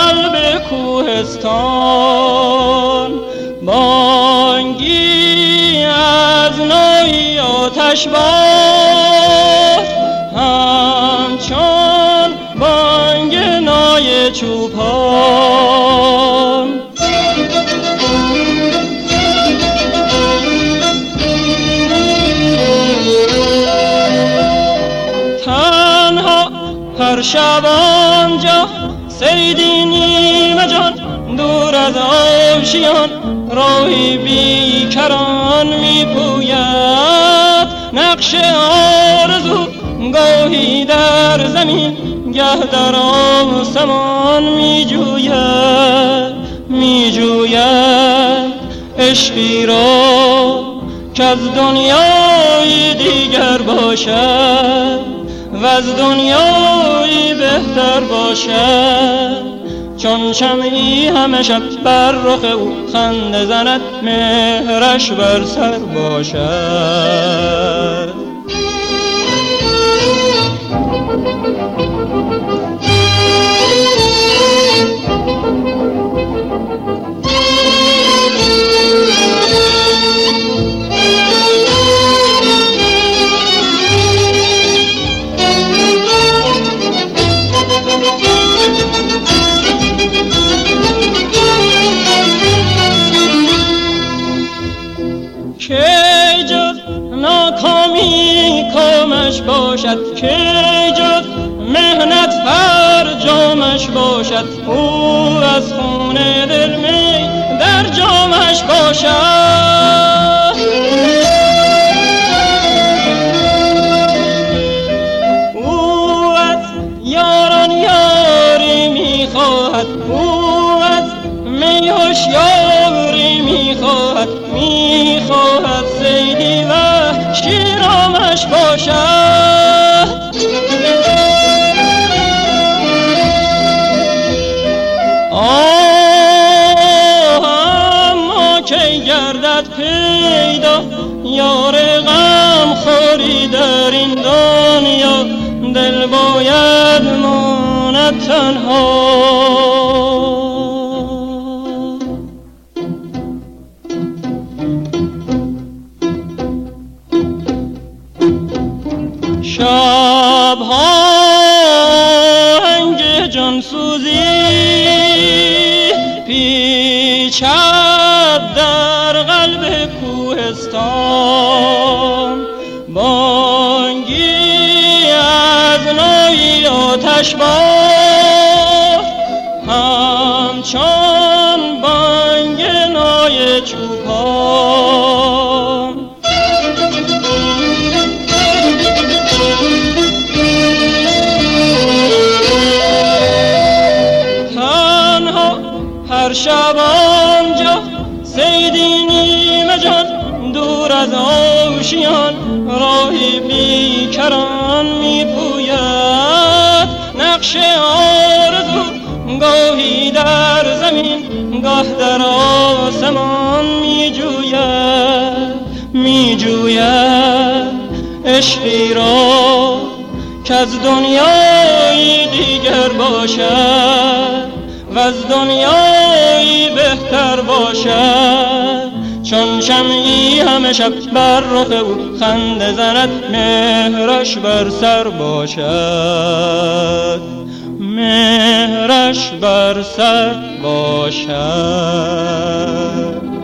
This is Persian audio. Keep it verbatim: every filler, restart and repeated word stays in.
قلب کوهستان، بانگی از نای آتش باد، همچون بانگ نای چوپان. تنها هر شب آنجا صیدی نیمه جان، دور از آشیان راهی بیکران میپوید. نقش آرزو گاهی در زمین گه در آسمان میجوید، میجوید عشقی را که از دنیای دیگر باشد و از دنیای بهتر باشد. چون شمعی همه شب بر رخ او خنده زند، مهرش بر سر باشد. که جز ناکامی کامش باشد، که جز مهنت فرجامش باشد. او از خون دل می در جامش باشد. او از یاران یاری میخواهد، او از می هوشیاری میخواهد، میخواهد صیدی وحشی رامش باشد. آه اما کی گردد پیدا یار غم خوری در این دنیا، دل باید ماند تنها. شبها انگ جانسوزی پیچد در قلب کوهستان، بانگی از نای آتش باد، همچون بانگ نای چوپان. هر شب آنجا صیدی نیمه جان، دور از آشیان راهی بیکران میپوید. نقش آرزو گاهی در زمین گاه در آسمان میجوید، میجوید عشقی را که از دنیای دیگر باشد و از دنیایی بهتر باشد. چون شمعی همه شب بر رخ او خنده زند، مهرش بر سر باشد، مهرش بر سر باشد.